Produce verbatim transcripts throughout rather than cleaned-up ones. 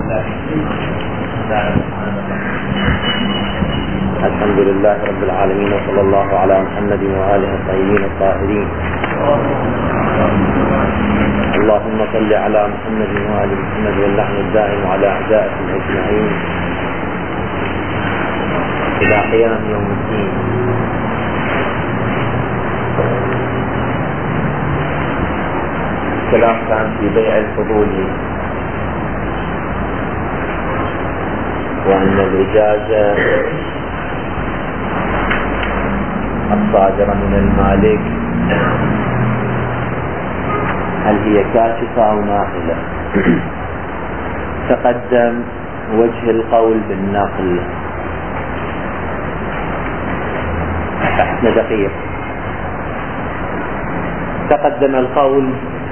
الحمد لله رب العالمين، وصلى الله على محمد وآله الطيبين الطاهرين. اللهم صل على محمد وآل محمد واللعن الدائم على أعدائهم أجمعين إلى قيام يوم الدين. الكلام كان في بيع الفضول، وأن الإجازة الصادرة من المالك هل هي كاشفة أو ناقلة؟ تقدم وجه القول بالناقل. احنا دقيق. تقدم القول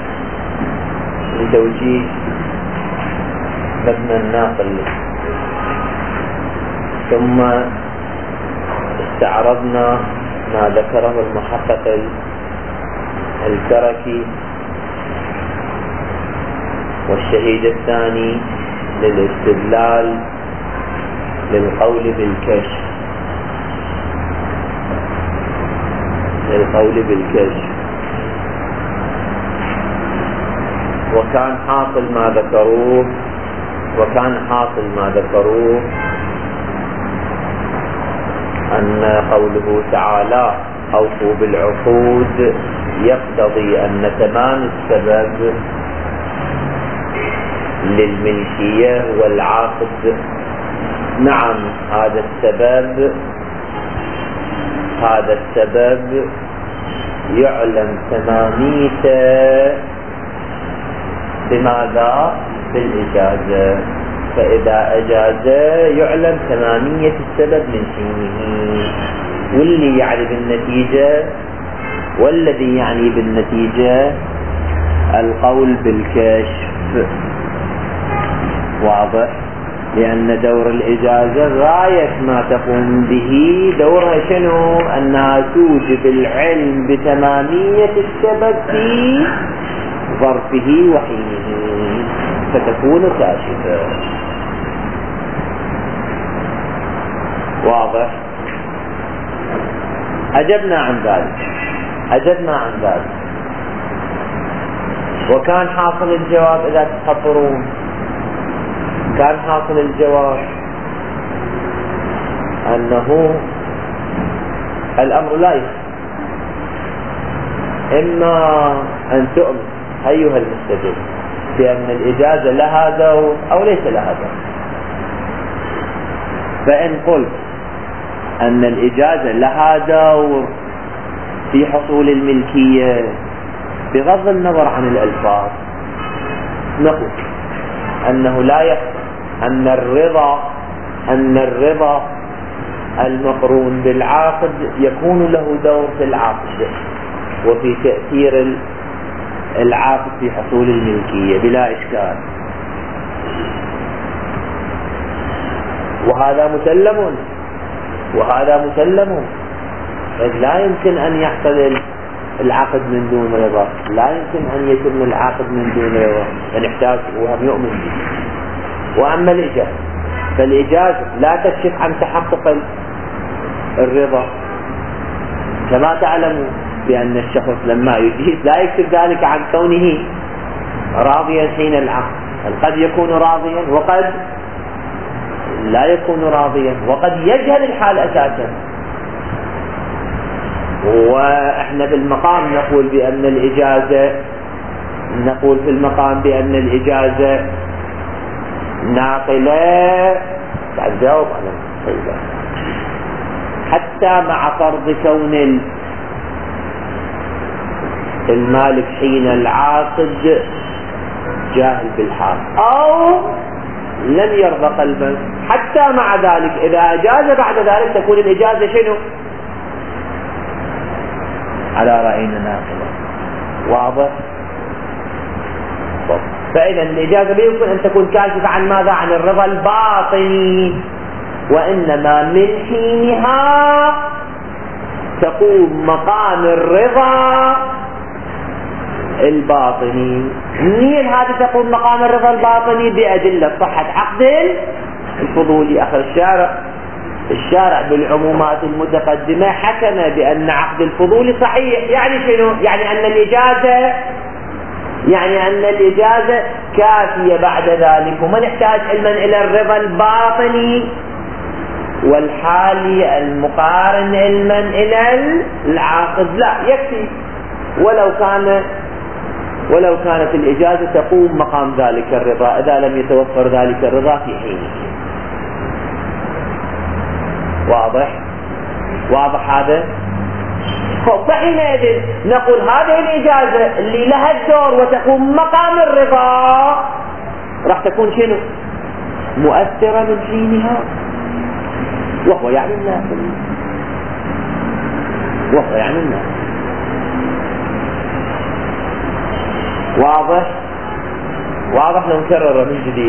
لتوجيه مبنى الناقل، ثم استعرضنا ما ذكره المحقق الكركي والشهيد الثاني للاستدلال للقول بالكشف للقول بالكشف وكان حاصل ما ذكروه وكان حاصل ما ذكروه أن قوله تعالى أوفوا بالعقود يقتضي أن تمام السبب للملكية هو العقد. نعم، هذا السبب هذا السبب يعلم تماميته بماذا؟ بالإجازة. فإذا أجاز يعلم تمامية السبب من حينه، واللي يعني بالنتيجة والذي يعني بالنتيجة القول بالكشف. واضح؟ لأن دور الإجازة غاية ما تقوم به دورها شنو؟ أنها توجب العلم بتمامية السبب في ظرفه وحينه، فتكون كاشفة. واضح؟ أجبنا عن ذلك أجبنا عن ذلك وكان حاصل الجواب، إذا تخطرون كان حاصل الجواب أنه الأمر لا يخفى. إما أن تؤمن أيها المستدل بأن الإجازة لها دور أو ليس لها دور. فإن قلت أن الإجازة لها دور في حصول الملكية بغض النظر عن الألفاظ، نقول أنه لا يخفى أن الرضا أن الرضا المقرون بالعاقد يكون له دور في العقد وفي تأثير العاقد في حصول الملكية بلا إشكال، وهذا مسلم وهذا مسلم. لا يمكن أن يحصل العقد من دون رضا، لا يمكن أن يتم العقد من دون رضا، فنحتاج وهم يؤمن به. وأما الإجازة فالإجازة لا تكشف عن تحقق الرضا، كما تعلمون بأن الشخص لما يجيز لا يكتب ذلك عن كونه راضيا حين العقد. قد يكون راضيا وقد لا يكون راضيا، وقد يجهل الحال أساسا. وإحنا بالمقام نقول بأن الإجازة نقول في المقام بأن الإجازة ناقلة. بعد جاوب أنا حتى مع فرض كون المالك حين العاقد جاهل بالحال أو لم يرضى قلبا، حتى مع ذلك إذا أجاز بعد ذلك تكون الإجازة شنو؟ على رأينا ناقلة. واضح؟ فإذا الإجازة يمكن أن تكون كاشفة عن ماذا؟ عن الرضا الباطني، وإنما من حينها تقوم مقام الرضا الباطني. منين هذه تقوم مقام الرضا الباطني؟ بأدلة صحة عقد الفضولي. أخر الشارع الشارع بالعمومات المتقدمة حكم بأن عقد الفضولي صحيح. يعني شنو؟ يعني أن الإجازة يعني أن الإجازة كافية بعد ذلك، وما نحتاج علما إلى الرضا الباطني والحالي المقارن علما إلى العاقد، لا يكفي ولو كان ولو كانت الإجازة تقوم مقام ذلك الرضا إذا لم يتوفر ذلك الرضا في حينه. واضح؟ واضح هذا؟ فحينئذ نقول هذه الإجازة اللي لها الدور وتقوم مقام الرضا راح تكون شنو؟ مؤثرة من حينها، وهو يعني الناقل وهو يعني الناقل. واضح؟ واضح. لو نكرر من جديد،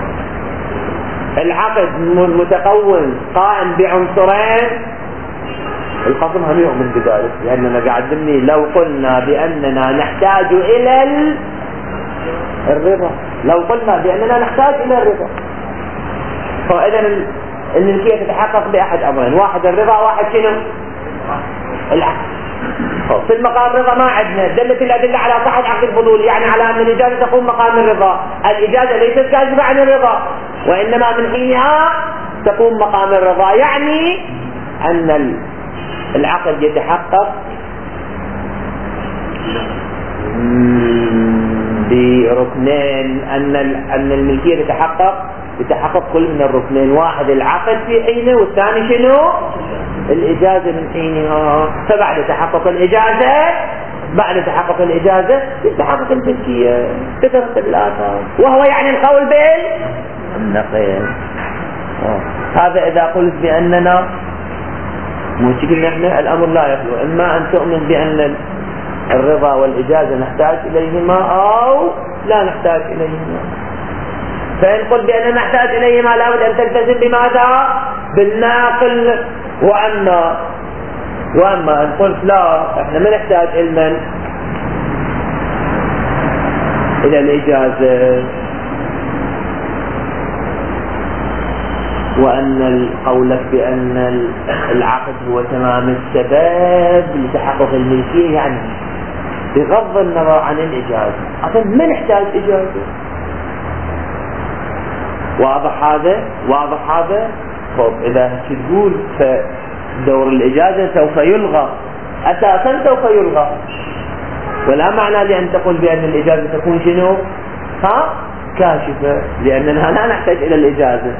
العقد متكون قائم بعنصرين، الخصم هم يؤمن بذلك لأننا قاعد ضمني لو قلنا بأننا نحتاج إلى الرضا لو قلنا بأننا نحتاج إلى الرضا فإذا الملكية تتحقق بأحد أمرين، واحد الرضا، واحد شنو؟ العقد. في المقام الرضا ما عندنا دلت الأدلة على صحة عقد الفضول، يعني على أن الإجازة تقوم مقام الرضا. الإجازة ليست كاذبة عن الرضا وإنما من حينها تقوم مقام الرضا، يعني أن العقد يتحقق بركنين، أن أن الملكية تتحقق يتحقق كل من الركنين، واحد العقد في حينه والثاني شنو؟ الإجازة من حينها. فبعد تحقق الإجازة بعد تحقق الإجازة يتحقق الملكية تترتب الآثار، وهو يعني القول بالنقل. هذا إذا قلت بأننا مشكلة نحن الأمر لا يخلو، إما أن تؤمن بأن الرضا والإجازة نحتاج إليهما أو لا نحتاج إليهما. فإن قلت بأننا نحتاج إليهما لابد أن تلتزم بماذا؟ بالناقل. وأما وأما أن قلت لا إحنا ما نحتاج علما إلى الإجازة، وأن قولك بأن العقد هو تمام السبب لتحقق الملكية، يعني بغض النظر عن الإجازة أصلا ما نحتاج إجازة. واضح هذا؟ واضح هذا؟ طب إذا تقول فدور الإجازة سوف يلغى، أساسا سوف يلغى، ولا معنى لأن تقول بأن الإجازة تكون شنو؟ ها؟ كاشفة، لأننا لا نحتاج إلى الإجازة،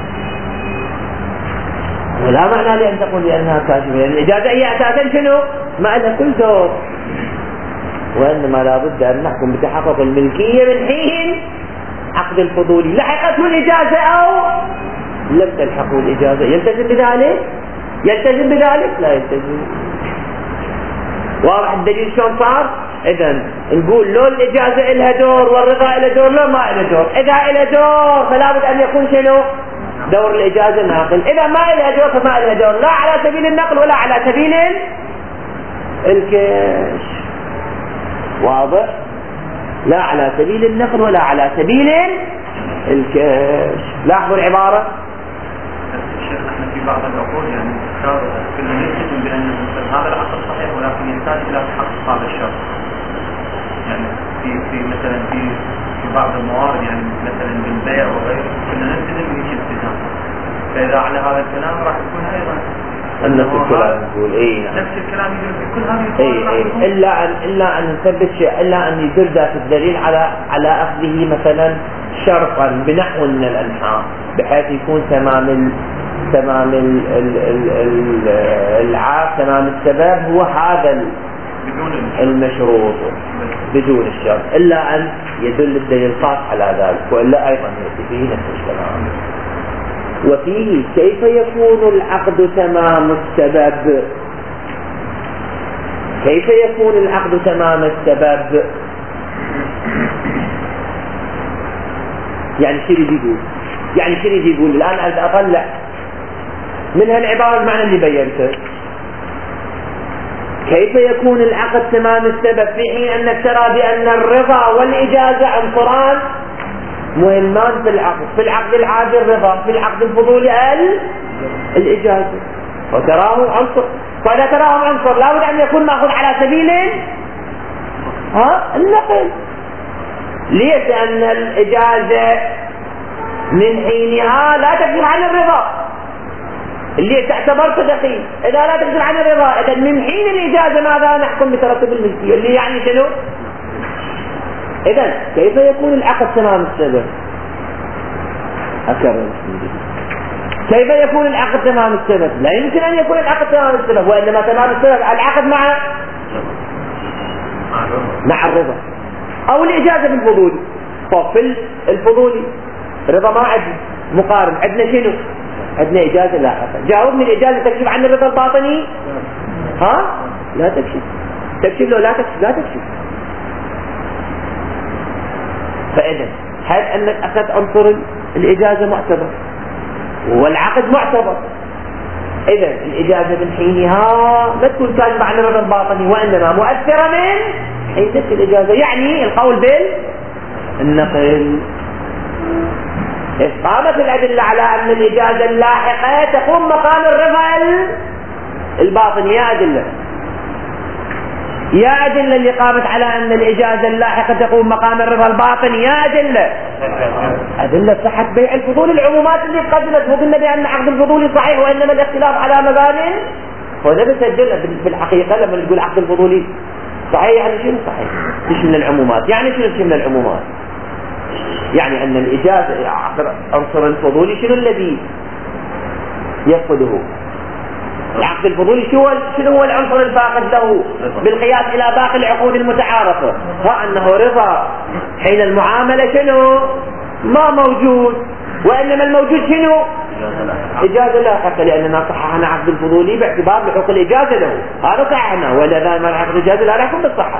ولا معنى لأن تقول بأنها كاشفة، لأن الإجازة هي أساسا شنو؟ ما لها كل دور، وإنما لابد أن نحكم بتحقق الملكية من حين عقد الفضولي لحقته الإجازة أو لم تلحقه الإجازة. يلتزم بذلك؟ يلتزم بذلك؟ لا يلتزم. واضح الدليل شلون صار؟ إذن نقول لو الإجازة إلها دور والرضا إلها دور، لو ما إلها دور. إذا إلها دور فلا بد أن يكون شنو؟ دور الإجازة ناقل. إذا ما إلها دور فما إلها دور، لا على سبيل النقل ولا على سبيل الكشف. واضح؟ لا على سبيل النقل ولا على سبيل الكشف. لاحظوا العبارة. الشيخ احنا في بعض العقود يعني كنا نلتزم بأن هذا العقد صحيح ولكن يحتاج إلى تحقق هذا الشرط. يعني في في مثلا في في بعض الموارد يعني مثلا بالبيع وغيره كنا نلتزم بهيك التزام، فإذا على هذا الكلام راح يكون أيضا نفس الكلام نقول اي نعم نفس الكلام يقول في كل هذه اي اي الا ان الا ان نثبت شيء، الا ان يدل ذات الدليل على على اخذه مثلا شرطا بنحو من الانحاء بحيث يكون تمام ال تمام ال ال ال ال العاق تمام السبب هو هذا المشروط بدون الشرط، الا ان يدل الدليل الخاص على ذلك، والا ايضا ياتي فيه نفس الكلام. وفيه كيف يكون العقد تمام السبب؟ كيف يكون العقد تمام السبب؟ يعني شو يريد يقول؟ يعني شو يريد يقول؟ الآن أطلع من هالعبارة المعنى اللي بينته. كيف يكون العقد تمام السبب في حين أنك ترى بأن الرضا والإجازة عنصران مهمان في العقد؟ في العقد العادي الرضا، في العقد الفضولي الإجازة، وتراه عنصر. فإذا تراهم عنصر لابد أن يكون مأخوذ على سبيل ها النقل. ليش؟ لأن الإجازة من حينها لا تكذب عن الرضا اللي تعتبر صدقي. إذا لا تكذب عن الرضا، إذا من حين الإجازة ماذا نحكم بترتب الملكية اللي يعني شنو؟ إذا كيف يكون العقد تمام السبب؟ أكرر كيف يكون العقد تمام السبب؟ لا يمكن أن يكون العقد تمام السبب، وإنما تمام السبب العقد مع مع الرضا أو الإجازة بالفضول. ففي الفضولي رضا ما عندنا مقارن، عندنا شنو؟ عندنا إجازة لاحقة. جاوبني، الإجازة تكشف عن الرضا الباطني؟ ها؟ لا تكشف. تكشف لو لا تكشف؟ لا تكشف. فإذا هل أنك أخذت عنصر الإجازة معتبر والعقد معتبر، إذا الإجازة من حينها لا تكون كاذبة عن الرضا الباطني، وإنما مؤثرة من حين تأتي الإجازة. يعني القول بالنقل. قامت الأدلة على أن الإجازة اللاحقة تقوم مقام الرضا الباطني. يا أدلة يا أدلة اللي قامت على أن الإجازة اللاحقة تقوم مقام الرضا الباطني. يا أدلة أدلة صحة بيع الفضول. العمومات اللي قدمت وقلنا بأن عقد الفضول صحيح، وإنما الاختلاف على مبان. وهذا بسجلنا في الحقيقة لما نقول عقد الفضول صحيح يعني شنو صحيح؟ مش من العمومات. يعني شنو من العمومات؟ يعني أن الإجازة عنصر الفضولي شنو الذي يفقده؟ العقد الفضولي شنو هو العنصر الفاقد له بالقياس إلى باقي العقود المتعارفة؟ ها أنه رضا حين المعاملة شنو ما موجود، وإنما الموجود شنو؟ إجازة لاحقة، لأننا صححنا عقد الفضولي باعتبار لحقوق الإجازة له. هذا صححنا، ولا ما عقد الإجازة لا يكون بالصحة.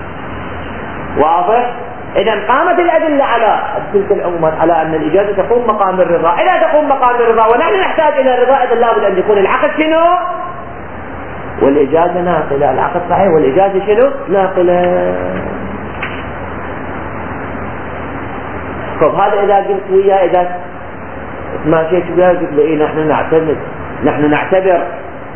واضح؟ إذا قامت الأدلة على تلك العمومات على أن الإجازة تقوم مقام الرضا. إذا تقوم مقام الرضا ونحن نحتاج إلى الرضا، إذا لابد أن يكون العقد شنو؟ والإجازة ناقلة. العقد صحيح والإجازة شنو؟ ناقلة. طب هذا إذا قلت وياه، إذا ماشيت وياه قلت له إيه نحن نعتمد نحن نعتبر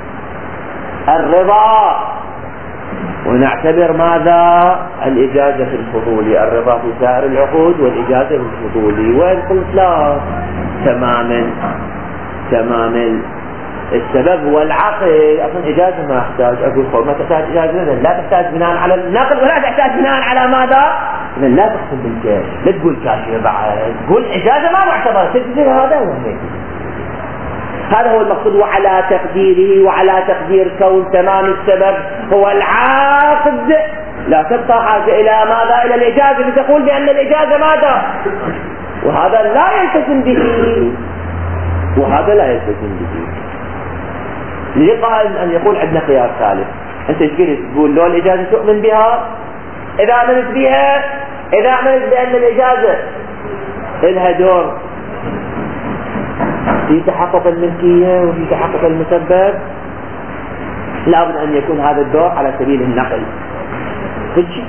الرضا ونعتبر ماذا؟ الإجازة في الفضولي، الرضا في سائر العقود والإجازة في الفضولي. وإن قلت لا، تماما تماما السبب هو العقل. أصلا إجازة ما أحتاج أقول خب ما تحتاج إجازة، لا تحتاج بناء على النقل ولا تحتاج بناء على ماذا؟ إذن لا تقصد بالكاش، لا تقول كاشية بعد، تقول إجازة ما معتبرة. تقدير هذا هو هذا هو المقصود. وعلى تقديره وعلى تقدير كون تمام السبب هو العاقد لا تبقى حاجة إلى ماذا؟ إلى الإجازة لتقول بأن الإجازة ماذا؟ وهذا لا يلتزم به، وهذا لا يلتزم به. لقائل أن يقول عندنا خيار ثالث. أنت تقول تقول لو الإجازة تؤمن بها، إذا أمنت بها، إذا أمنت بأن الإجازة لها دور في تحقق الملكية وفي تحقق المسبب، لابد أن يكون هذا الدور على سبيل النقل كل شيء،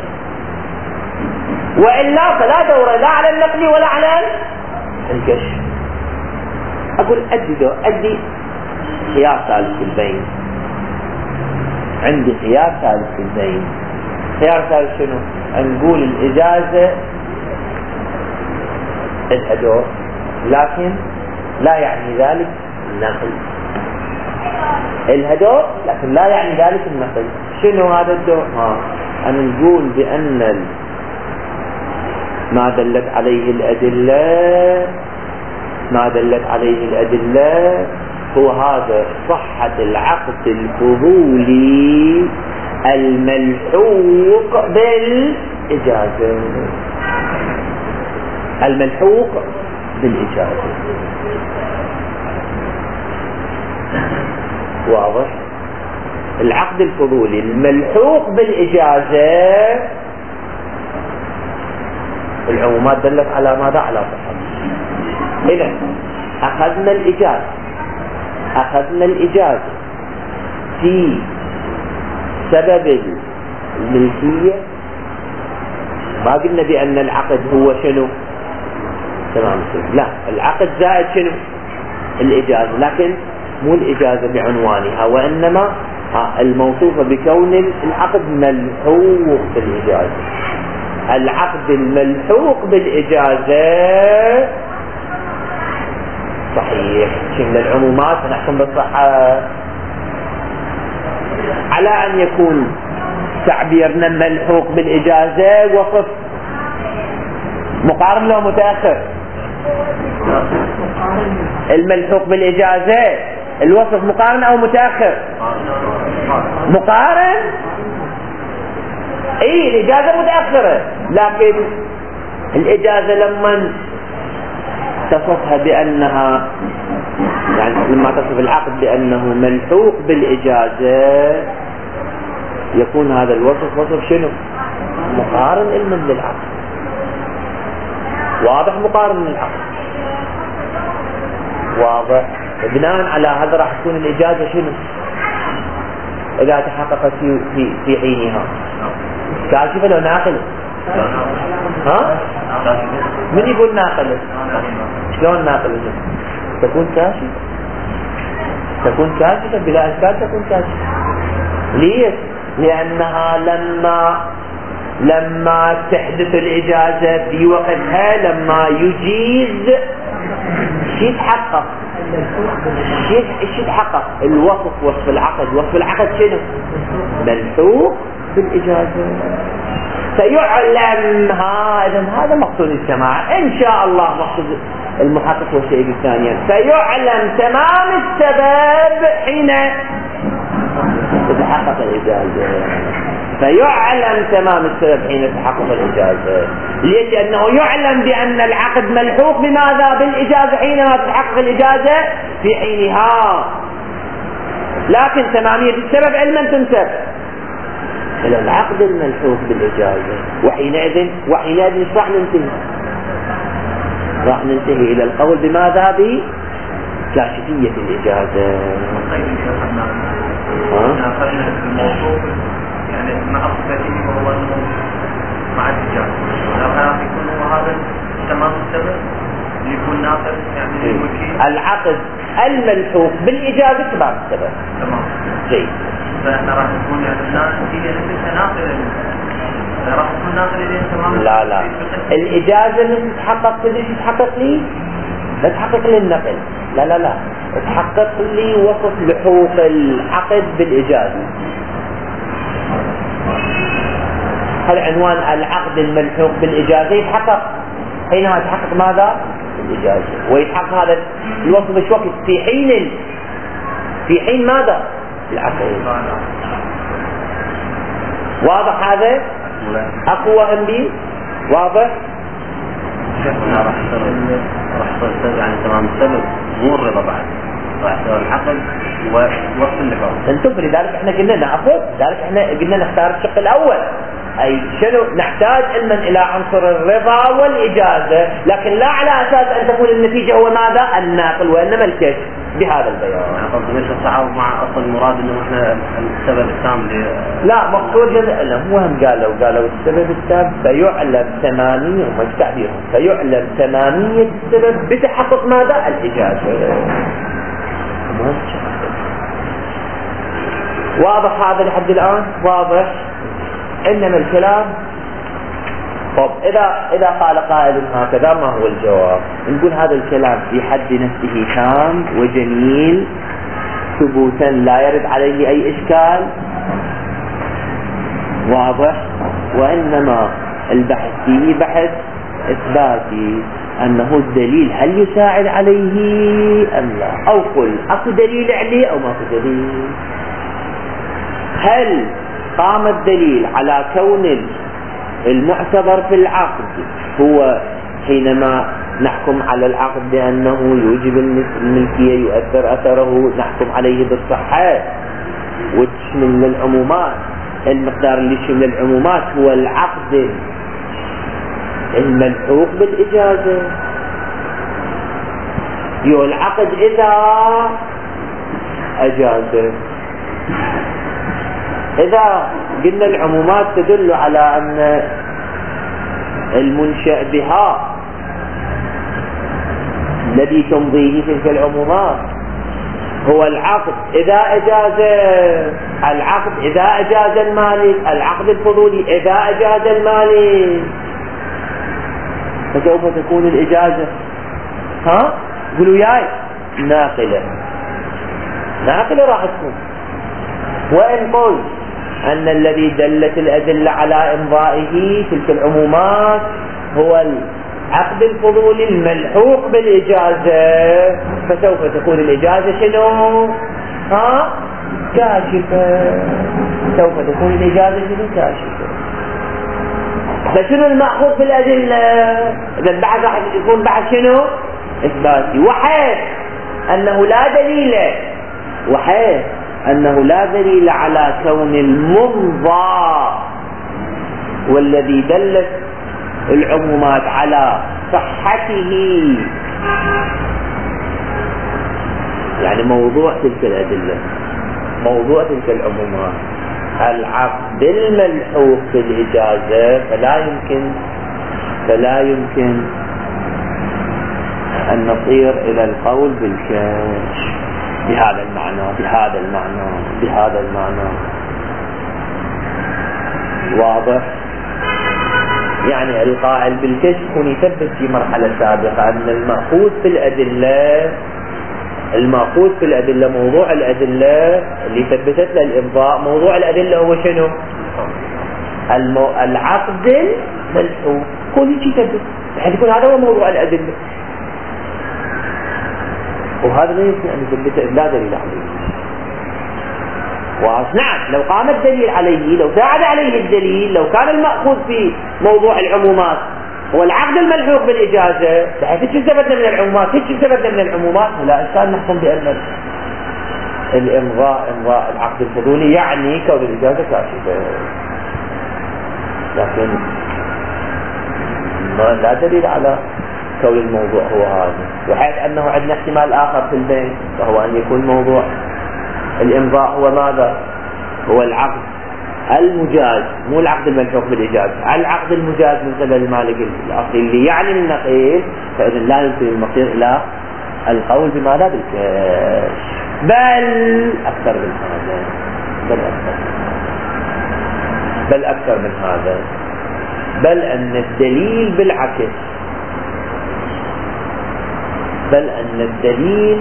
وإلا فلا دور لا على النقل ولا على الكشف. أقول أدي دور أدي خيار ثالث في البين. عندي خيار ثالث في البين. خيار ثالث شنو؟ نقول الإجازة الهدور، لكن لا يعني ذلك النقل. الهدور لكن لا يعني ذلك النقل. شنو هذا الدور؟ ها أن نقول بأن ما دلت عليه الأدلة ما دلت عليه الأدلة هو هذا صحة العقد الفضولي الملحوق بالإجازة، الملحوق بالإجازة. واضح؟ العقد الفضولي الملحوق بالإجازة العمومات دلت على ماذا؟ على صحة. إذن أخذنا الإجازة أخذنا الإجازة في سبب الملكية ما قلنا بأن العقد هو شنو تمام السبب، لا العقد زائد شنو الإجازة، لكن مو الإجازة بعنوانها وإنما الموصوفة بكون العقد ملحوق بالإجازة. العقد الملحوق بالإجازة صحيح من العمومات نحكم بالصحة على أن يكون تعبيرنا ملحوق بالإجازة وصف مقارن له متأخر. الملحوق بالإجازة الوصف مقارن أو متأخر؟ مقارن. اي الإجازة متأخرة، لكن الإجازة لما تصفها بأنها يعني لما تصف العقد بأنه ملحوق بالإجازة يكون هذا الوصف وصف شنو مقارن علما للعقد، واضح مقارن للعقد واضح. بناء على هذا راح تكون الإجازة شنو إذا تحققت في في في حينها كاشفة لو ناقلة؟ ها؟ من يقول ناقلة؟ شلون ناقلة؟ تكون كاشفة تكون كاشفة بلا إشكال تكون كاشفة. ليش؟ لأنها لما لما تحدث الإجازة في وقتها لما يجيز شيء يتحقق شيء يتحقق الوصف وصف العقد وصف العقد شنو ملحوق بالإجازة سيعلم. هذا هذا مقصود الجماعة إن شاء الله، مقصود المحقق والشيء الثاني سيعلم تمام السبب حين تتحقق الإجازة. فيعلم تمام السبب حين تتحقق الإجازة. ليش؟ لأنه يعلم بأن العقد ملحوق بماذا بالإجازة حينما تتحقق الإجازة في حينها، لكن تمامية السبب علما تنسب إلى العقد الملحوق بالإجازة. وحينئذ وحينئذ راح ننتهي راح ننتهي إلى القول بماذا بكاشفية الإجازة. يعني مع صفته وهو انه مع الإجازة، لو كان يكون هو هذا تمام السبب يكون ناقل يعني الملكية. العقد الملحوق بالإجازة تمام السبب تمام جيد. فاحنا راح نكون يعني النتيجة نفسها ناقلة راح تكون ناقلة لين تمام. لا لا الإجازة اللي تتحقق تدري شو تحقق لي؟ لا تحقق لي النقل، لا لا لا تحقق لي وصف لحوق العقد بالإجازة. هل عنوان العقد الملحوق بالإجازة يتحقق حينما يتحقق ماذا الإجازة، ويتحقق هذا الوصف ايش وقت في حين في حين ماذا العقد. واضح هذا أقوى أم بي واضح. شيخنا راح يصير راح يصير يعني تمام السبب مو الرضا بعد راح يصير العقد ووصف اللحوق. انتم لذلك احنا قلنا نعفو لذلك احنا قلنا نختار الشق الأول أي شنو نحتاج علما إلى عنصر الرضا والإجازة، لكن لا على أساس أن تكون النتيجة هو ماذا الناقل وإنما الكشف بهذا البيان. قصدي ليش التعارض مع أصل المراد إنه إحنا السبب التام ل لا مقصود لا مو هم قالوا قالوا السبب التام سيعلم تمامية وما تعبيرهم سيعلم تمامية السبب بتحقق ماذا الإجازة. واضح هذا لحد الآن واضح. إنما الكلام طب إذا إذا قال قائل هكذا ما هو الجواب؟ نقول هذا الكلام في حد نفسه تام وجميل ثبوتا لا يرد عليه أي إشكال واضح، وإنما البحث فيه بحث إثباتي أنه الدليل هل يساعد عليه أم لا، أو قل أكو دليل عليه أو ما أكو دليل. هل قام الدليل على كون المعتبر في العقد هو حينما نحكم على العقد بأنه يوجب الملكية يؤثر أثره نحكم عليه بالصحة وتشمل العمومات، المقدار اللي يشمل العمومات هو العقد الملحوق بالإجازة. يو العقد إذا أجازه إذا قلنا العمومات تدل على أن المنشأ بها الذي تمضيه تلك العمومات هو العقد إذا أجاز العقد إذا أجاز المالك، العقد الفضولي إذا أجاز المالك، فسوف تكون الإجازة ها قولوا ياي ناقلة ناقلة راح تكون. وإن قل أن الذي دلت الأدلة على إمضائه تلك العمومات هو العقد الفضولي الملحوق بالإجازة، فسوف تكون الإجازة شنو؟ ها؟ كاشفة. سوف تكون الإجازة شنو؟ كاشفة. فشنو المأخوذ في الأدلة؟ إذا بعد راح يكون بعد شنو؟ إثباتي، وحيث أنه لا دليل وحيث أنه لا دليل على كون الممضى والذي دلت العمومات على صحته، يعني موضوع تلك الأدلة موضوع تلك العمومات العقد الملحوق بالإجازة، فلا يمكن فلا يمكن أن نصير إلى القول بالكشف بهذا المعنى بهذا المعنى بهذا المعنى. واضح؟ يعني القائل بالكشف يكون يثبت في مرحلة سابقة أن المأخوذ في الأدلة المأخوذ في الأدلة موضوع الأدلة اللي ثبتت له الإمضاء، موضوع الأدلة هو شنو؟ المو... العقد الملحوق. كل شيء يثبت بحيث يكون هذا هو موضوع الأدلة، وهذا لا يمكن أن يثبته لا دليل عليه. نعم لو قام الدليل عليه، لو ساعد عليه الدليل، لو كان المأخوذ في موضوع العمومات هو العقد الملحوق بالإجازة، بحيث ايش استفدنا من العمومات؟ ايش استفدنا من العمومات؟ لا إشكال نحكم بأن الإمضاء إمضاء العقد الفضولي يعني كون الإجازة كاشفة، لكن لا دليل على كون الموضوع هو هذا. وحيث أنه عندنا احتمال آخر في البين، وهو أن يكون موضوع الإمضاء هو ماذا؟ هو العقد المجاز، مو العقد الملحوق بالإجازة، العقد المجاز من قبل المالك الأصلي اللي يعني النقيل، فإذن لا يمكن المصير إلى القول بماذا؟ بالكشف، بل أكثر من هذا بل أكثر بل أكثر من هذا بل أن الدليل بالعكس بل أن الدليل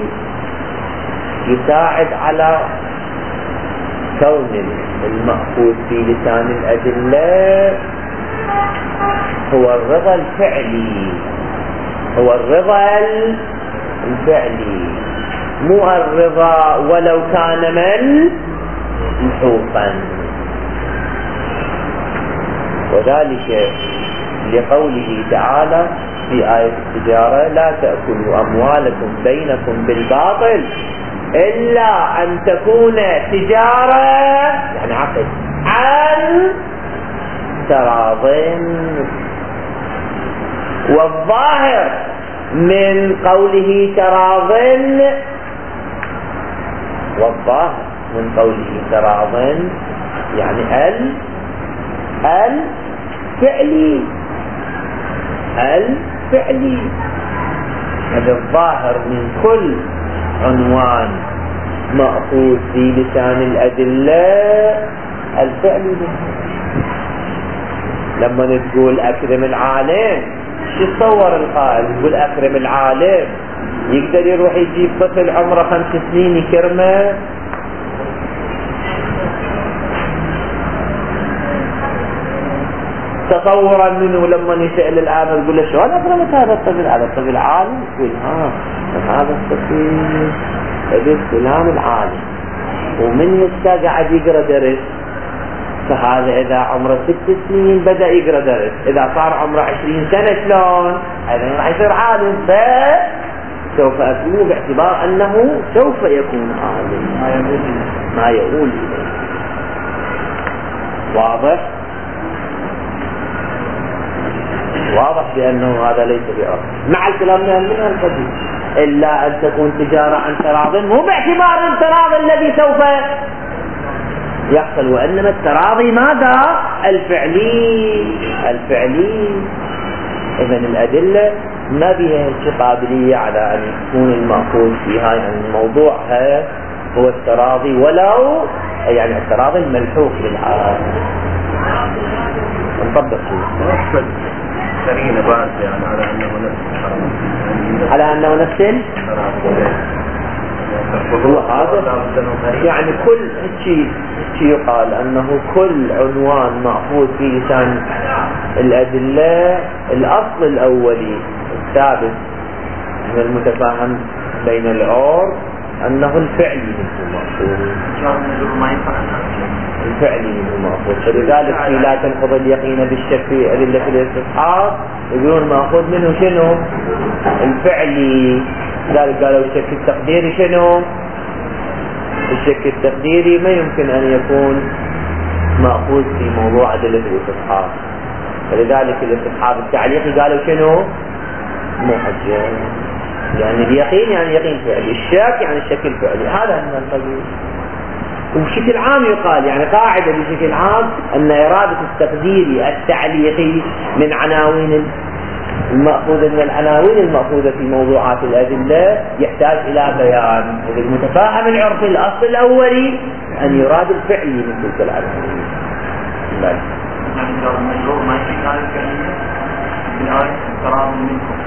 يساعد على كون المأخوذ في لسان الأدلة هو الرضا الفعلي هو الرضا الفعلي مو الرضا ولو كان من محوقا. وذلك لقوله تعالى في آية التجارة: لا تأكلوا أموالكم بينكم بالباطل إلا أن تكون تجارة، يعني عقد عن تراض. والظاهر من قوله تراض والظاهر من قوله تراض يعني ال الفعلي الفعلي. هذا الظاهر من كل عنوان مأخوذ في لسان الأدلة الفعلي. لما نقول أكرم العالم، شو تصور القائل؟ يقول أكرم العالم، يقدر يروح يجيب طفل عمره خمس سنين يكرمه؟ تصورا منه لما يسأل الآن يقول له: شلون أكرمت هذا الطفل؟ هذا الطفل عالم. يقول: ها هذا الطفل ابن فلان العالم، ومن لسه قاعد يقرأ درس، فهذا إذا عمره ست سنين بدأ يقرأ درس، إذا صار عمره عشرين سنة شلون؟ هذا راح يصير عالم، فسوف أكونه باعتبار أنه سوف يكون عالم ما يقول إليه. واضح؟ واضح بأنه هذا ليس بأرض مع الكلام منها القديم، إلا أن تكون تجارة عن تراض، مو باعتبار التراض الذي سوف يحصل. وإنما التراضي ماذا؟ الفعلي الفعلي. إذن الأدلة ما بها قابلية على أن يكون المأخوذ فيها، يعني موضوعها هو التراضي، ولو يعني التراضي الملحوق بالعالم. نطبق شيء سرينا بعد يعني على أنه نفس على أنه نفس هو هذا يعني كل شيء يقال أنه كل عنوان مأخوذ في لسان الأدلة الأصل الأولي الثابت من المتفاهم بين العرف أنه الفعلي منه مأخوذ، الفعلي منه مأخوذ. فلذلك في لا تنقض اليقين بالشك في أدلة الاستصحاب يقولون مأخوذ منه شنو؟ الفعلي. ذلك قالوا الشك التقديري شنو؟ الشك التقديري ما يمكن أن يكون مأخوذ في موضوع أدلة الاستصحاب. فلذلك الاستصحاب التعليقي قالوا شنو؟ مو حجة، يعني اليقين يعني يقين فعلي، الشك يعني الشك الفعلي. هذا من القبيل. وبشكل عام يقال يعني قاعدة بشكل عام أن إرادة التقديري التعليقي من عناوين المأخوذة من العناوين المأخوذة في موضوعات الأدلة يحتاج إلى بيان. المتفاهم العرفي الأصل الأولي أن يراد الفعلي من تلك العناوين. ما يشيك على الفعلية بالآية تراض منكم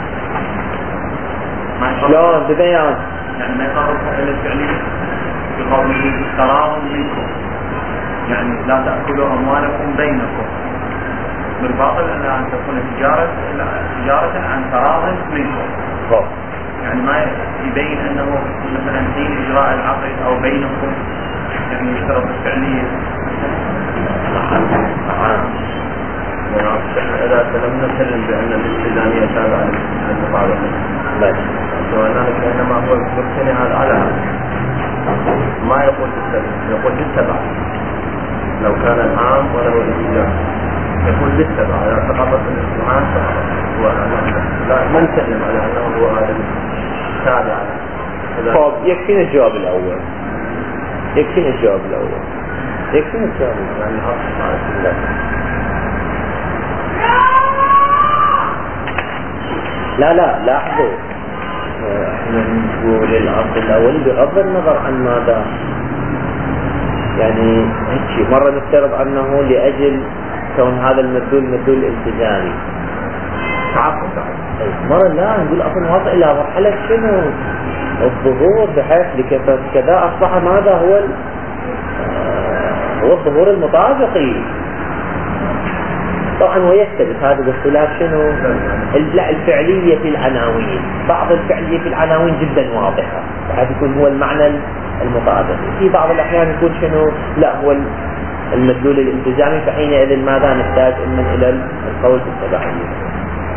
شلون ببيان يعني ما يقرر إلى الفعلية بقوله تراض منكم، يعني لا تأكلوا أموالكم بينكم بالباطل أن أن تكون تجارة تجارة عن تراض منكم. أوه. يعني ما يبين أنه مثلا حين إجراء العقد أو بينكم يعني يشترط الفعلية. إذا لم نسلم بأن الالتزامية تابعة للمطابقة وذلك إنما هو يبتني على ما يقول بالسبب، يقول بالتبع لو كان العام وله الالتزام يقول بالتبع إذا تقررت الاجتماع لا ما نسلم على أنه هو هذا تابع. طب يكفينا الجواب الأول، يكفينا الجواب الأول، يكفينا الجواب الأول. يعني لا لا لاحظوا احنا نقول الأصل الأول بغض النظر عن ماذا، يعني هيك مرة نفترض أنه لأجل كون هذا المدلول مدلول التزامي تعقد، مرة لا نقول أصلا واصل إلى مرحلة شنو الظهور بحيث لكثرة كذا أصبح ماذا هو هو الظهور المطابقي. طبعا هو يختلف هذا باختلاف شنو لا الفعلية في العناوين، بعض الفعلية في العناوين جدا واضحة بحيث يكون هو المعنى المطابق، في بعض الأحيان يكون شنو لا هو المدلول الالتزامي، فحينئذ ماذا نحتاج إما إلى القول بالتبعية.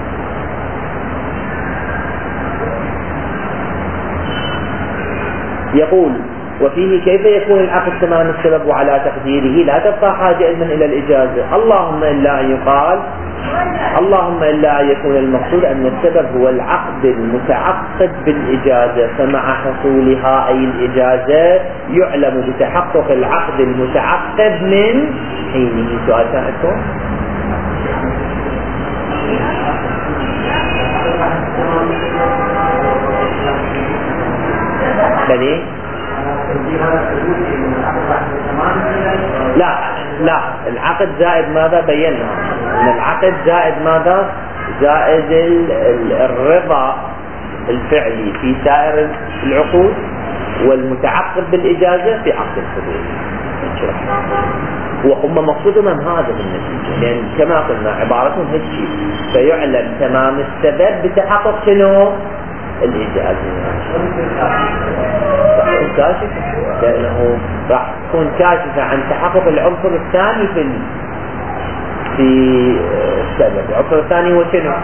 يقول وفيه كيف يكون العقد تمام السبب وعلى تقديره لا تبقى حاجة إذن إلى الإجازة، اللهم إلا أن يقال اللهم إلا أن يكون المقصود أن السبب هو العقد المتعقد بالإجازة، فمع حصولها أي الإجازة يعلم بتحقق العقد المتعقد من حينه. سؤال ثاني بني لا لا العقد زائد ماذا بينا ان العقد زائد ماذا زائد الرضا الفعلي في سائر العقود والمتعقد بالإجازة في عقد الحدود. وهم مقصودهم هذا بالنتيجة، لأن كما قلنا عبارتهم هيك فيعلم تمام السبب بتحقق شنو الإجازة. راح كاشفة لأنه راح تكون كاشفة عن تحقق العنصر الثاني في في السبب. العنصر الثاني هو شنو؟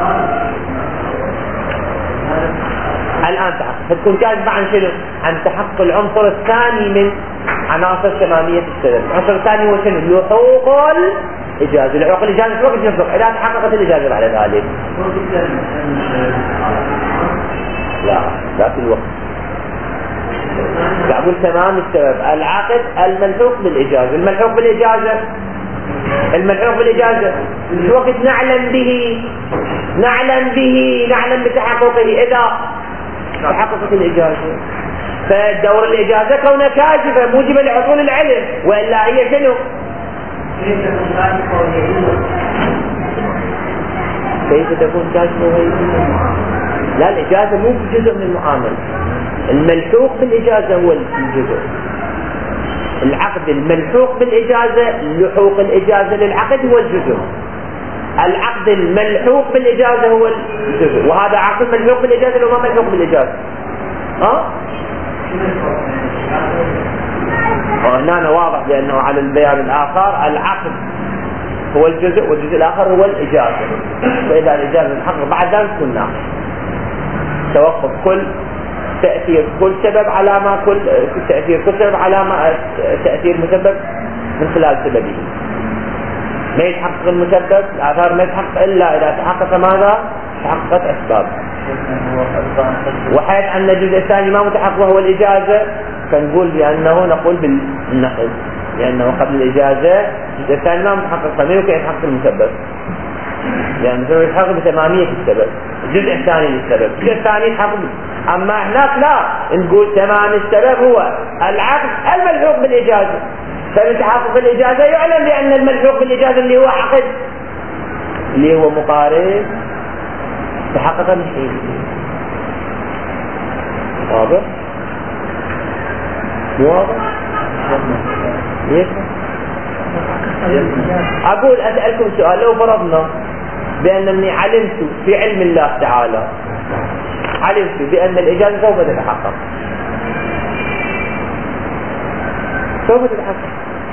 الآن تحقق فتكون كاشفة عن شنو؟ عن تحقق العنصر الثاني من عناصر تمامية السبب. العنصر الثاني هو شنو؟ لحوق الإجازة. لحوق الإجازة في وقت ينفق إذا تحققت الإجازة بعد ذلك. لا ذات الوقت أقول تمام السبب. العقد الملحوق بالإجازة، الملحوق بالإجازة الملحوق بالإجازة في وقت نعلم به نعلم به نعلم بتحققه إذا تحققت الإجازة، فدور الإجازة كونها كاشفة موجبة لحصول العلم، وإلا هي شنو؟ كيف تكون كاشفة وهي لا، الإجازة مو جزء من المعاملة، الملحوق بالإجازة هو الجزء. العقد الملحوق بالإجازة، لحوق الإجازة للعقد هو الجزء، العقد الملحوق بالإجازة هو الجزء، وهذا عقد ملحوق بالإجازة لو ما ملحوق بالإجازة. ها؟ وهنا واضح بأنه على البيان الآخر العقد هو الجزء والجزء الآخر هو الإجازة، فإذا الإجازة تحقق بعد ذلك تكون ناقصة. توقف كل تأثير كل سبب على ما كل تأثير كل سبب على ما تأثير مسبب من خلال سببه. ما يتحقق المسبب، الآثار ما يتحقق إلا إذا تحقق ماذا؟ تحققت أسباب. وحيث أن الجزء الثاني ما متحقق وهو الإجازة، فنقول بأنه نقول بالنقل، لأنه قبل الإجازة الجزء الثاني ما متحقق، فما يمكن يتحقق المسبب، لأنه يعني يتحقق بتمامية السبب، الجزء الثاني للسبب، الجزء الثاني يتحقق. أما هناك لا، نقول تمام السبب هو العقد الملحوق بالإجازة، فمن تحقق الإجازة يعلم بأن الملحوق بالإجازة اللي هو عقد اللي هو مقارب تحقق من حين. واضح؟ واضح؟ ليش؟ أقول أسألكم سؤال، لو فرضنا بأنني علمت في علم الله تعالى علمت بأن الإجازة سوف تتحقق سوف تتحقق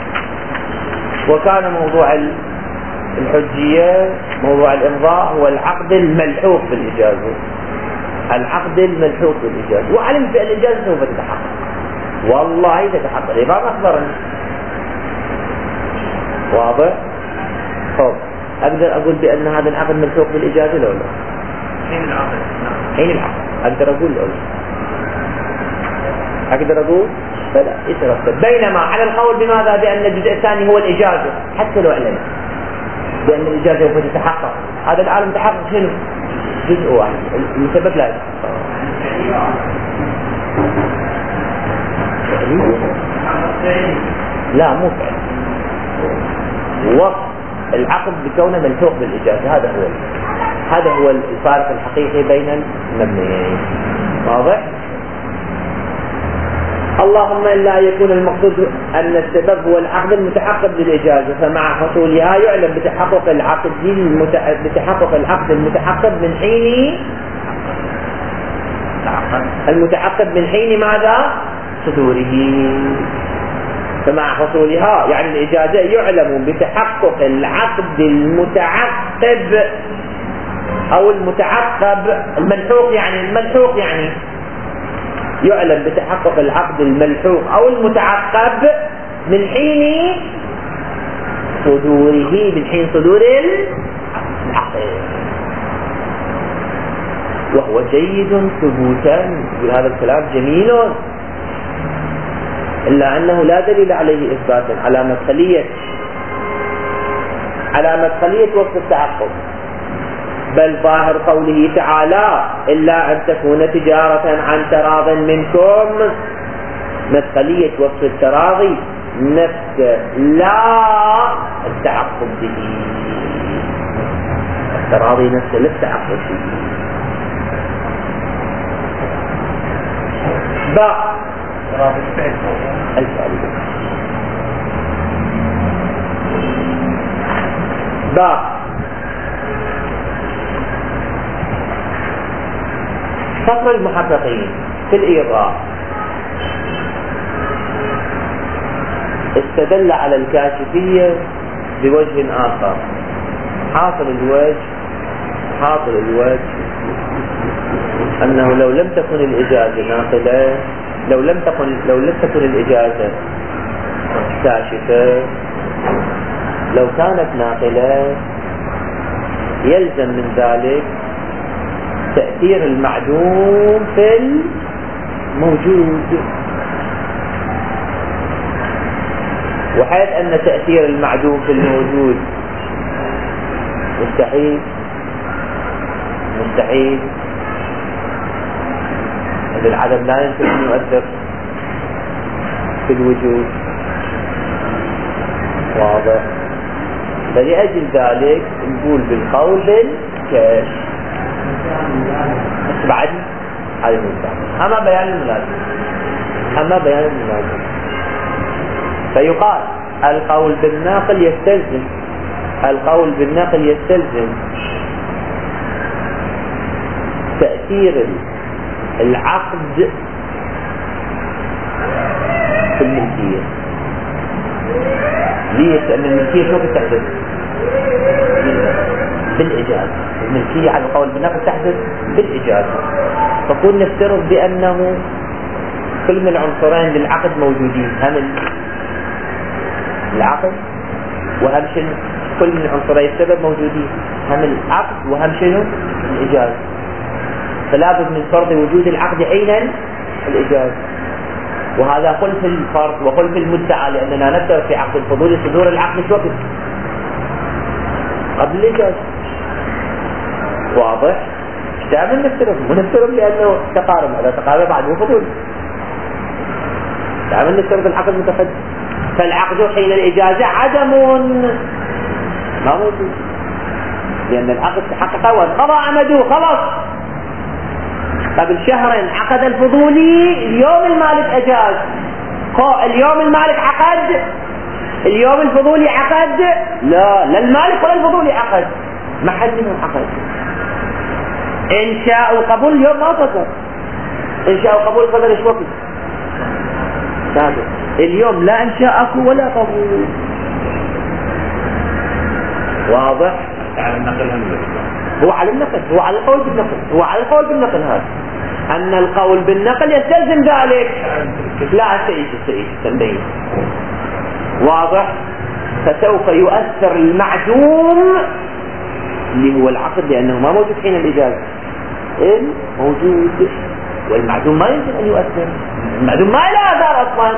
وكان موضوع الحجية موضوع الإمضاء هو العقد الملحوق بالإجازة، العقد الملحوق بالإجازة، وعلمت بأن الإجازة سوف تتحقق، والله تتحقق، الإمام أخبرني. واضح؟ طب أقدر أقول بأن هذا العقد ملحوق بالإجازة لو لا؟ حين العقد حين العقد أقدر أقول لو لا؟ أقدر أقول؟ فلا يترتب. بينما على القول بماذا؟ بأن الجزء الثاني هو الإجازة، حتى لو علمت بأن الإجازة سوف تتحقق، هذا العالم تحقق شنو؟ جزء واحد، المسبب لا يتحقق. لا مو فعل، وصف العقد بكونه ملحوق بالإجازة، هذا هو هذا هو الفارق الحقيقي بين المبنيين. واضح؟ اللهم إلا يكون المقصود أن السبب هو العقد المتحقق بالإجازة، فمع حصولها يعلم بتحقق العقد بتحقق العقد المتحقق من حين المتعقد من حين ماذا؟ صدوره. فمع حصولها يعني الإجازة يعلم بتحقق العقد المتعقب أو المتعقب الملحوق، يعني الملحوق يعني يعلم بتحقق العقد الملحوق أو المتعقب من حين صدوره، من حين صدور العقد، وهو جيد ثبوتا. هذا الكلام جميل، إلا أنه لا دليل عليه إثباتا على مدخلية على مدخلية وقت التحقق، بل ظاهر قوله تعالى إلا أن تكون تجارة عن تراض منكم، مدخلية وقت التراضي نفس لا التعقب به، التراضي نفسه لا التعقب به. باء الفعل باء فقر المحققين في الإيضاح استدل على الكاشفية بوجه آخر. حاصل الوجه حاصل الوجه أنه لو لم تكن الإجازة ناقلة، لو لم تكن لو لم تكن الإجازة كاشفة، لو كانت ناقلة يلزم من ذلك تأثير المعدوم في الموجود. وحيث أن تأثير المعدوم في الموجود مستحيل مستحيل أن العدم لا يمكن أن يؤثر في الوجود. واضح؟ فلأجل ذلك نقول بالقول بالكشف. بس بعد هذا المستحيل. أما بيان الملازم أما بيان الملازم فيقال القول بالناقل يستلزم القول بالناقل يستلزم تأثير العقد في الملكية. ليش؟ لأن الملكية شو بتحدث؟ بالإجازة. الملكية على القول بالناقل تحدث بالإجازة. فكون نفترض بأنه كل من العنصرين للعقد موجودين، هم العقد وهم شنو؟ كل من عنصري السبب موجودين، هم العقد وهم شنو؟ الإجازة. فلا بد من فرض وجود العقد حينا الإجازة. وهذا خلف الفرض وخلف المدعى، لأننا نفترض في عقد الفضول صدور العقد شو وقت؟ قبل الإجازة. واضح؟ دائما نفترض ونفترض لأنه تقارب، هذا تقارب بعد وفضول. دائما نفترض العقد متقدم. فالعقد حين الإجازة عدم ما موجود، لأن العقد تحقق وانقضى عمده خلاص. قبل شهرين عقد الفضولي، اليوم المالك أجاز. اليوم المالك عقد، اليوم الفضولي عقد. لا لا المالك ولا الفضولي عقد، ما حد منهم عقد. إنشاء وقبول اليوم ما صدر. إنشاء وقبول صدر إيش وقت؟ اليوم لا إنشاء أكو ولا قبول. واضح؟ على النقل هم هو على النقل، هو على القول بالنقل، هو على القول بالنقل. هذا أن القول بالنقل يستلزم ذلك. لا سيئ سيئ تنبيه. واضح؟ فسوف يؤثر المعدوم اللي هو العقد، لأنه ما موجود حين الإجازة. إيه؟ موجود، والمعدوم ما يمكن أن يؤثر. المعدوم ما له آثار أصلا.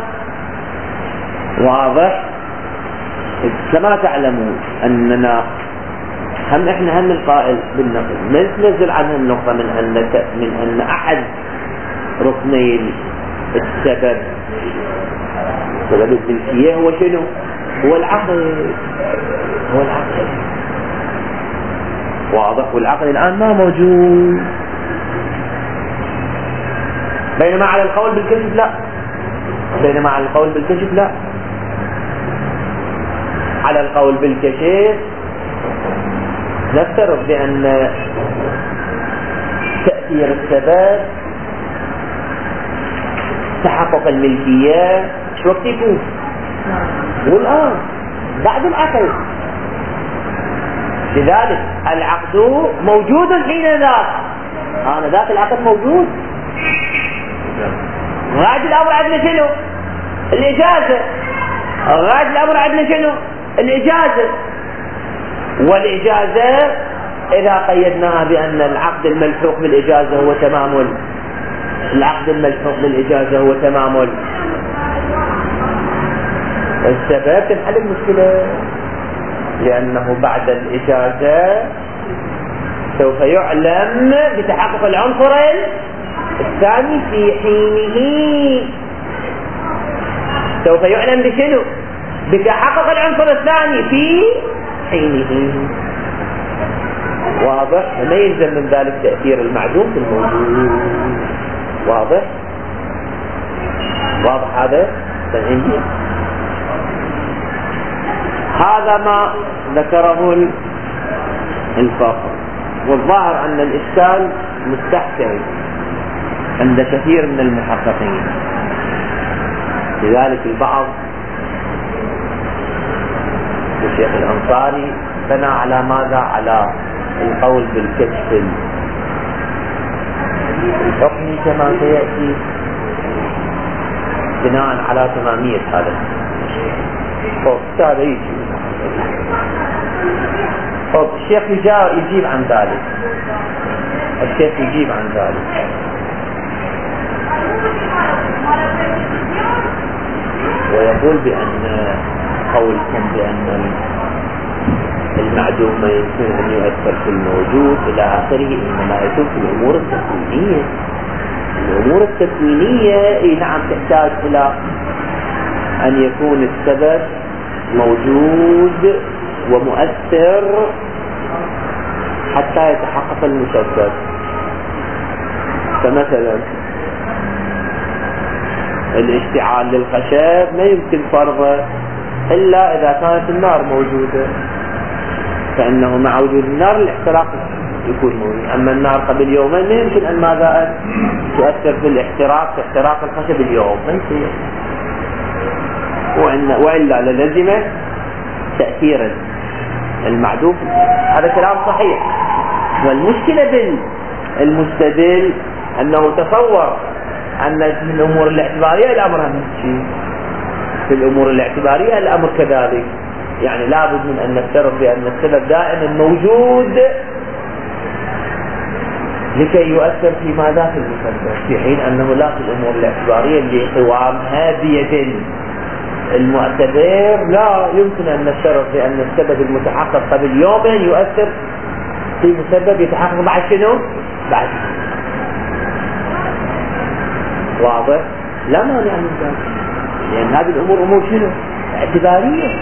واضح؟ كما تعلمون أننا هم إحنا هم القائل بالنقل ما نتنزل عنها النقطة من أن من أن أحد ركني السبب سبب الملكية هو شنو؟ هو العقل. هو العقل. واضح؟ والعقل الآن ما موجود. بينما على القول بالكشف لا. بينما على القول بالكشف لا. على القول بالكشف نفترض بأن تأثير السبب تحقق الملكية شو وقت يكون؟ والآن بعد العقد. لذلك العقد موجود حين ذاك. أنا ذاك العقد موجود. غاية الأمر عندنا شنو؟ الإجازة. غاية الأمر عندنا شنو؟ الإجازة. والإجازة إذا قيدناها بأن العقد الملحوق بالإجازة هو تمام العقد الملحوق بالإجازة هو تمام السبب، تنحل المشكلة. لأنه بعد الإجازة سوف يعلم بتحقق العنصر الثاني في حينه. سوف يعلم بشنو؟ بتحقق العنصر الثاني في حينه. واضح؟ فما يلزم من ذلك تأثير المعدوم في الموجود. واضح؟ واضح هذا؟ عندي هذا ما ذكره الفاقر. والظاهر أن الإشكال مستحكم عند كثير من المحققين. لذلك البعض الشيخ الأنصاري بنى على ماذا؟ على القول بالكشف الحكمي كما سيأتي، بناء على تمامية هذا. هذا يجي الشيخ يجيب عن ذلك. الشيخ يجيب عن ذلك ويقول بأن قولكم بأن المعدوم ما يمكن أن يؤثر في الموجود إلى آخره، إنما يكون في الأمور التكوينية. الأمور التكوينية إيه نعم تحتاج إلى أن يكون السبب موجود ومؤثر حتى يتحقق المسبب. فمثلا الاشتعال للخشب ما يمكن فرضه إلا إذا كانت النار موجودة، فإنه مع وجود النار الاحتراق يكون موجود. أما النار قبل يومين ما يمكن أن ماذا تؤثر في الاحتراق في احتراق الخشب اليوم، ما يصير. وإلا للزم تأثير المعدوم. هذا كلام صحيح. والمشكلة بالمستدل أنه تصور أن في الأمور الاعتبارية الأمر هم شيء، في الأمور الاعتبارية الأمر كذلك، يعني لابد من أن نفترض بأن السبب دائما موجود لكي يؤثر في ماذا في المسبب، في حين أنه لا في الأمور الاعتبارية اللي قوامها بيد المعتبر لا يمكن أن نفترض بأن السبب المتحقق قبل يومين يؤثر في مسبب يتحقق بعد شنو؟ بعد واضح؟ لا مانع من ذلك، لأن هذه الأمور أمور شنو؟ اعتبارية،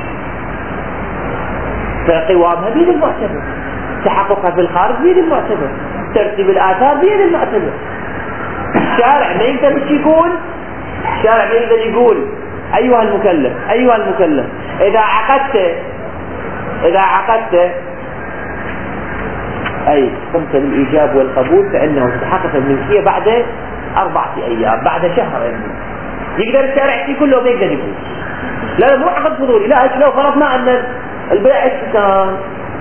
فقوامها بيد المعتبر، تحققها في الخارج بيد المعتبر، ترتيب الآثار بيد المعتبر. الشارع ما يقدر يقول الشارع ما يقدر يقول أيها المكلف أيها المكلف إذا عقدت إذا عقدت أي قمت بالإيجاب والقبول فإنه تحقق الملكية بعد أربعة أيام بعد شهر. يعني يقدر الشارع يقول له ما يقدر يقول لا مو عقد فضولي، لا لو فرضنا أن البيع كان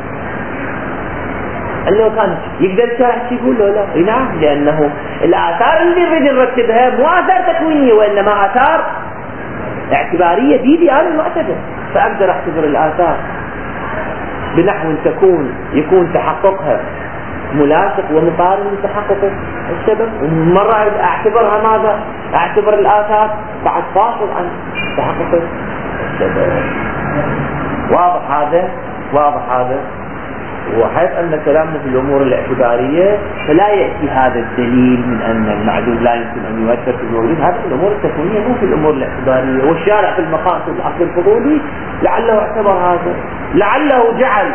أنه كان يقدر الشارع يقول له لا. نعم، لأنه الآثار اللي نريد نرتبها مو آثار تكوينية وإنما آثار اعتبارية بيدي أنا المعتبر، فأقدر أعتبر الآثار بنحو تكون يكون تحققها ملاصق ومقارن لتحقق السبب، ومرة أعتبرها ماذا؟ أعتبر الآثار بعد فاصل عن تحقق السبب. واضح هذا؟ واضح هذا؟ وحيث أن كلامنا في الأمور الاعتبارية فلا يأتي هذا الدليل من أن المعدوم لا يمكن أن يؤثر في الموجود، هذا في الأمور التكوينية مو في الأمور الاعتبارية. والشارع في المقاصد العقل الفضولي لعله اعتبر هذا، لعله جعل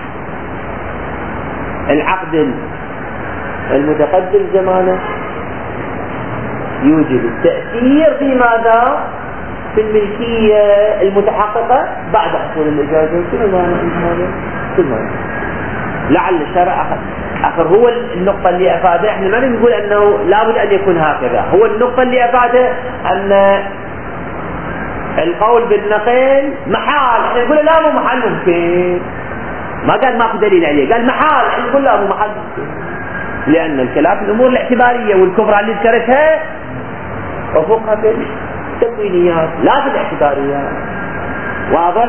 العقد المتقدم زمانه يوجد التأثير في ماذا؟ في الملكية المتحققة بعد حصول الإجازة. كل ما هذا كل ما لعل الشرع آخر. آخر هو النقطة اللي أفادها، احنا ما نقول أنه لابد أن يكون هكذا، هو النقطة اللي أفادها أن القول بالنقل محال، احنا نقول لا مو محال ممكن، ما قال ماكو دليل عليه، قال محال، احنا نقول لا مو محال ممكن، لأن الكلام في الأمور الاعتبارية والكفر اللي ذكرتها وفوقها في التكوينيات لا في الاعتباريات. واضح؟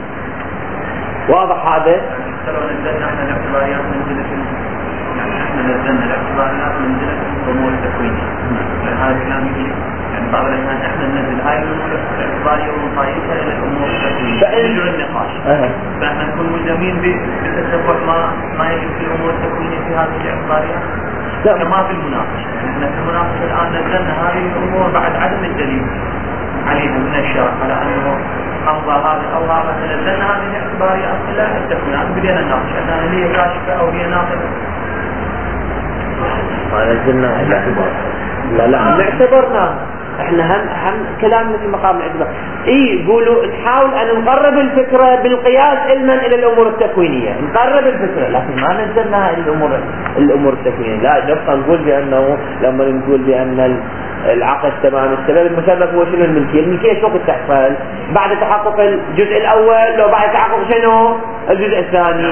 واضح هذا؟ لو نزلنا احنا الاعتباريات منزلة يعني احنا نزلنا الاعتباريات منزلة الامور التكوينية، لان هذا الكلام يجي يعني بعض الاحيان احنا ننزل هاي الامور الاعتبارية ونطايقها الى الامور التكوينية يرجع النقاش، فاحنا نكون ملزمين بتتبع ما ما يجب في الامور التكوينية في هذه الاعتباريات كما في المناقشة. احنا في المناقشة الان نزلنا هذه الامور بعد عدم الدليل عليها من الشرع على انه أمضى هذا أو هذا، فنزلنا هذه الاعتبارية أصلا لا تكون عن بدينا الناقش أنها هي كاشفة أو هي ناقضة. ما نزلنا الاعتبار لا لا ما اعتبرنا احنا هم هم كلامنا في مقام الاعتبار. اي يقولوا نحاول ان نقرب الفكرة بالقياس علما الى الامور التكوينية، نقرب الفكرة لكن ما نزلناها الى الامور الامور التكوينية. لا نبقى نقول بانه لما نقول بان العقد تمام السبب المسبب هو شنو؟ الملكية. الملكية شو تحصل؟ بعد تحقق الجزء الأول لو بعد تحقق شنو؟ الجزء الثاني.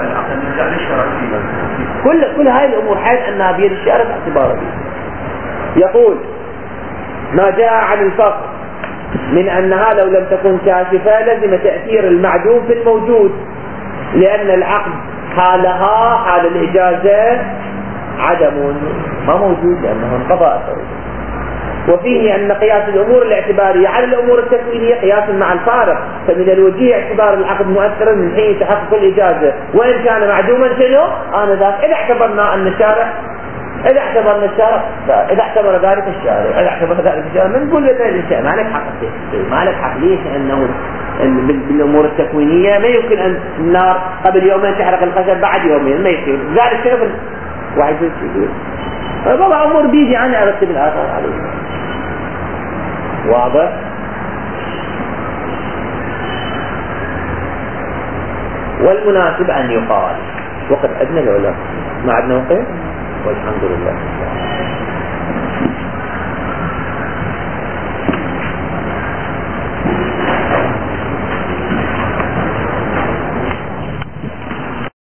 كل كل هاي الأمور حيث أنها بيد الشارع باعتباره. يقول ما جاء عن الفقر من أنها لو لم تكن كاشفة لزم تأثير المعدوم في الموجود، لأن العقد حالها حال الإجازة عدم ما موجود لأنه انقضى أثره. وفيه أن قياس الأمور الاعتبارية على الأمور التكوينية قياس مع الفارق، فمن الوجيه اعتبار العقد مؤثرا من حين تحقق الإجازة، وإن كان معدوما شنو؟ آن ذاك إذا اعتبرنا أن الشارع إذا اعتبرنا الشارع إذا اعتبر ذلك الشارع إذا اعتبر ذلك الشارع من كل ذلك ما لك حق ما لك حق ليش؟ أنه بالأمور التكوينية ما يمكن أن النار قبل يومين تحرق الخشب بعد يومين ما يصير ذلك شنو واحد يصير فبابا أمور بيجي أنا أرتب الآثار عليه. واضح؟ والمناسب أن يقال وقد أدنى العلماء ما عندنا وقت والحمد لله.